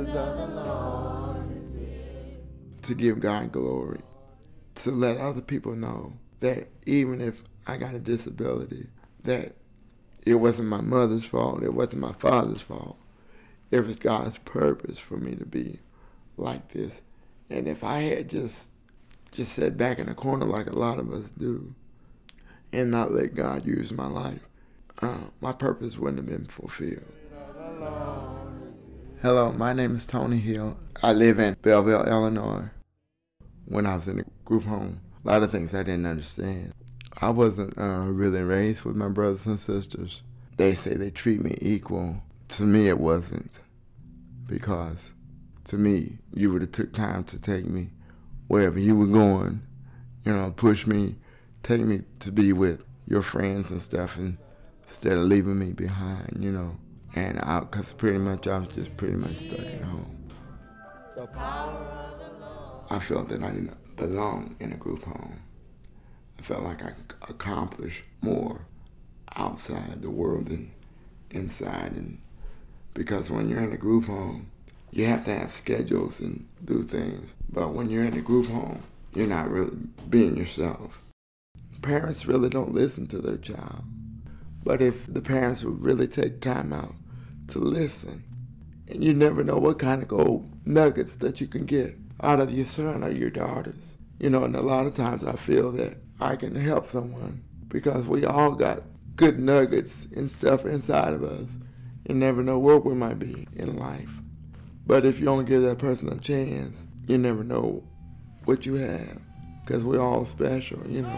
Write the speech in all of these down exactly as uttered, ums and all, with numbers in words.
presence of the Lord is here. To give God glory, to let other people know that even if I got a disability, that it wasn't my mother's fault, it wasn't my father's fault. It was God's purpose for me to be like this. And if I had just just sat back in a corner like a lot of us do and not let God use my life, uh, my purpose wouldn't have been fulfilled. Hello, my name is Tony Hill. I live in Belleville, Illinois. When I was in the group home, a lot of things I didn't understand. I wasn't uh, really raised with my brothers and sisters. They say they treat me equal. To me, it wasn't. Because to me, you would have took time to take me wherever you were going, you know, push me, take me to be with your friends and stuff, and instead of leaving me behind, you know. And I, because pretty much I was just pretty much stuck at home. The power of the Lord. I felt that I didn't belong in a group home. I felt like I could accomplish more outside the world than inside. And because when you're in a group home, you have to have schedules and do things. But when you're in a group home, you're not really being yourself. Parents really don't listen to their child. But if the parents would really take time out to listen, and you never know what kind of gold nuggets that you can get out of your son or your daughters. You know, and a lot of times I feel that I can help someone because we all got good nuggets and stuff inside of us. You never know where we might be in life. But if you only give that person a chance, you never know what you have, because we're all special, you know.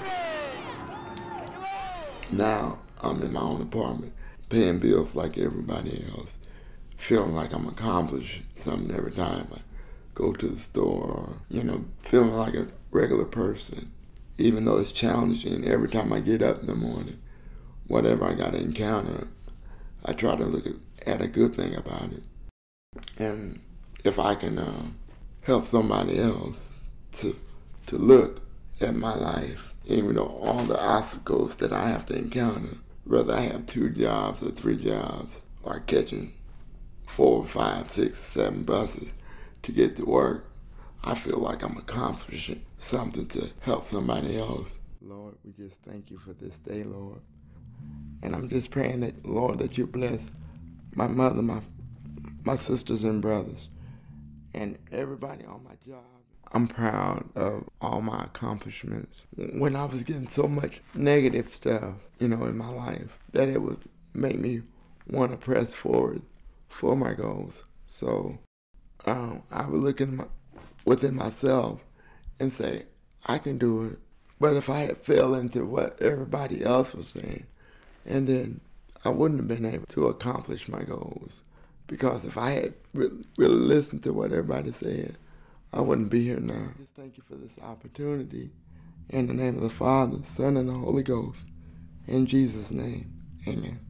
Now I'm in my own apartment, paying bills like everybody else, feeling like I'm accomplished something every time I go to the store, or, you know, feeling like a regular person, even though it's challenging every time I get up in the morning. Whatever I got to encounter, I try to look at, at a good thing about it. And if I can uh, help somebody else to to look at my life, even though all the obstacles that I have to encounter, whether I have two jobs or three jobs, or catching four, five, six, seven buses to get to work, I feel like I'm accomplishing something to help somebody else. Lord, we just thank you for this day, Lord. And I'm just praying that, Lord, that you bless my mother, my my sisters and brothers, and everybody on my job. I'm proud of all my accomplishments. When I was getting so much negative stuff, you know, in my life, that it would make me want to press forward for my goals. So um, I would look in my, within myself and say, I can do it. But if I had fell into what everybody else was saying, and then I wouldn't have been able to accomplish my goals. Because if I had really, really listened to what everybody said, I wouldn't be here now. Just thank you for this opportunity. In the name of the Father, Son, and the Holy Ghost. In Jesus' name, amen.